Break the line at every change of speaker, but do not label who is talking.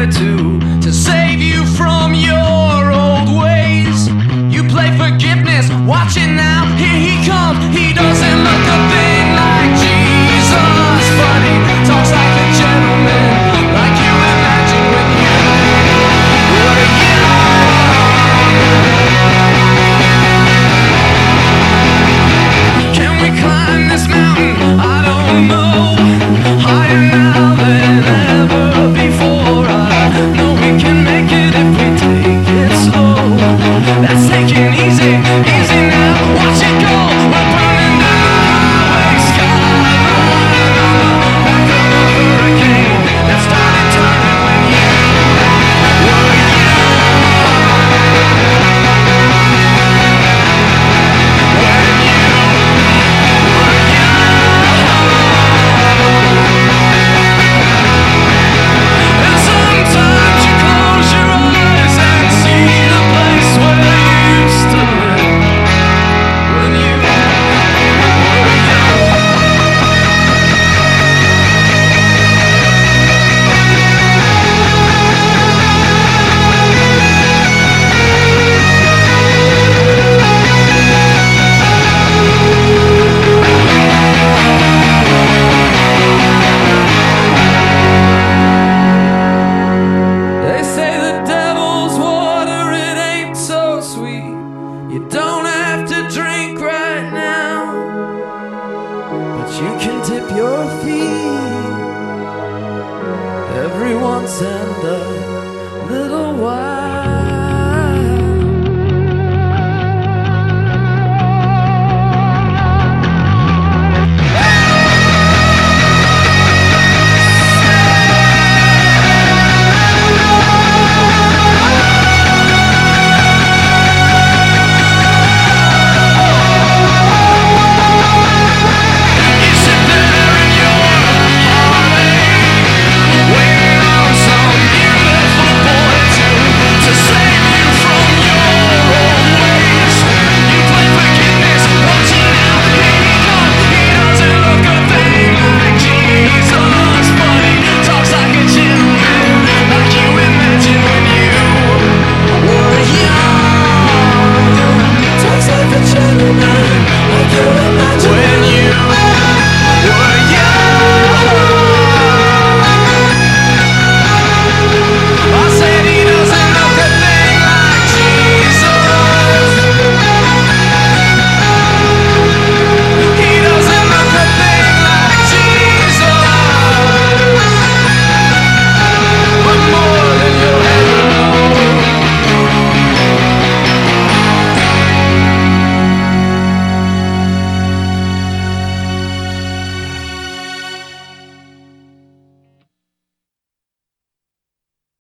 there to save you from your old ways. You play forgiveness, watch it now, here he comes. He doesn't look a thing like Jesus, but he talks like a gentleman, like you imagine when you were young. Can we climb this mountain? I don't know. Higher now than ever before. I know we can make it if we take it slow. That's taking easy, easy now. Watch it go. We're burning down the highway skyline on the back of a hurricane that started turning when you were And sometimes you close your eyes and see the place where you used to live when you were young. They say the devil's water, it ain't so sweet. You don't have to drink right now, but you can dip your feet every once and a little while.